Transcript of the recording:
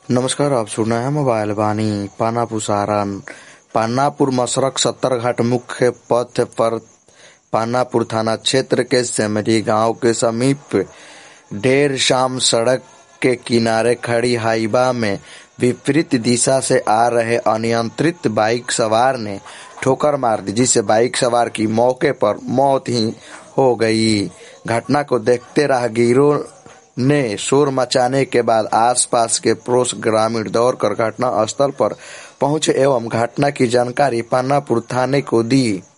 नमस्कार, आप सुन रहे हैं मोबाइल वाणी। पानापुर सहारन पानापुर मसरक 70 घाट मुख्य पथ पर पानापुर थाना क्षेत्र के सेमरी गांव के समीप देर शाम सड़क के किनारे खड़ी हाइवा में विपरीत दिशा से आ रहे अनियंत्रित बाइक सवार ने ठोकर मार दी, जिससे बाइक सवार की मौके पर मौत ही हो गई। घटना को देखते राहगीरों ने शोर मचाने के बाद आसपास के पड़ोस ग्रामीण दौड़कर घटना स्थल पर पहुंचे एवं घटना की जानकारी पानापुर थाने को दी।